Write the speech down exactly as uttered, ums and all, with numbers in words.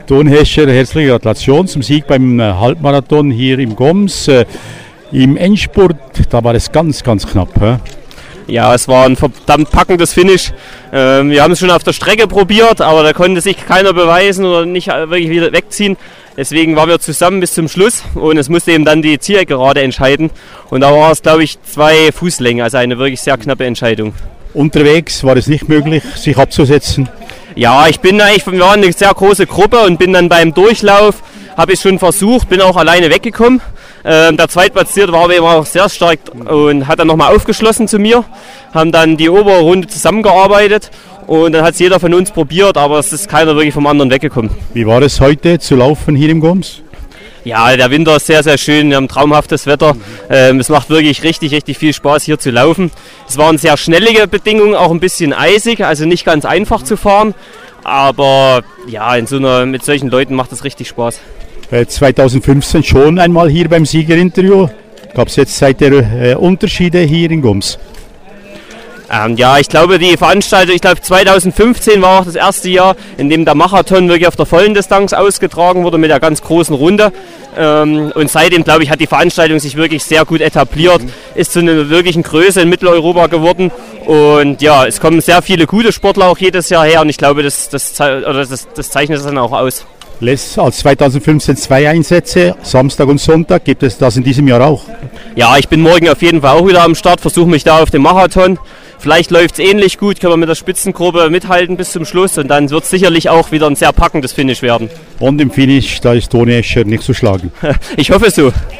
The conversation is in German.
Toni Hescher, herzliche Gratulation zum Sieg beim Halbmarathon hier im Goms. Im Endspurt, da war es ganz, ganz knapp. He? Ja, es war ein verdammt packendes Finish. Ähm, wir haben es schon auf der Strecke probiert, aber da konnte sich keiner beweisen oder nicht wirklich wieder wegziehen. Deswegen waren wir zusammen bis zum Schluss und es musste eben dann die Zielgerade entscheiden. Und da war es, glaube ich, zwei Fußlängen, also eine wirklich sehr knappe Entscheidung. Unterwegs war es nicht möglich, sich abzusetzen? Ja, ich bin eigentlich, wir waren eine sehr große Gruppe und bin dann beim Durchlauf, habe ich schon versucht, bin auch alleine weggekommen. Ähm, der Zweitplatzierte war aber eben auch sehr stark und hat dann nochmal aufgeschlossen zu mir, haben dann die obere Runde zusammengearbeitet und dann hat es jeder von uns probiert, aber es ist keiner wirklich vom anderen weggekommen. Wie war es heute zu laufen hier im Goms? Ja, der Winter ist sehr, sehr schön, wir haben traumhaftes Wetter. Ähm, es macht wirklich richtig, richtig viel Spaß hier zu laufen. Es waren sehr schnellige Bedingungen, auch ein bisschen eisig, also nicht ganz einfach zu fahren. Aber ja, in so einer, mit solchen Leuten macht es richtig Spaß. Äh, zweitausendfünfzehn schon einmal hier beim Siegerinterview. Gab es jetzt seither äh, Unterschiede hier in Goms? Ähm, ja, ich glaube, die Veranstaltung, ich glaube zweitausendfünfzehn war auch das erste Jahr, in dem der Marathon wirklich auf der vollen Distanz ausgetragen wurde mit der ganz großen Runde. Ähm, und seitdem, glaube ich, hat die Veranstaltung sich wirklich sehr gut etabliert, ist zu einer wirklichen Größe in Mitteleuropa geworden. Und ja, es kommen sehr viele gute Sportler auch jedes Jahr her und ich glaube, das, das, oder das, das zeichnet es dann auch aus. Les als zweitausendfünfzehn zwei Einsätze, Samstag und Sonntag, gibt es das in diesem Jahr auch? Ja, ich bin morgen auf jeden Fall auch wieder am Start, versuche mich da auf den Marathon. Vielleicht läuft es ähnlich gut, können wir mit der Spitzengruppe mithalten bis zum Schluss und dann wird es sicherlich auch wieder ein sehr packendes Finish werden. Und im Finish, da ist Toni Hescher nicht zu schlagen. Ich hoffe so.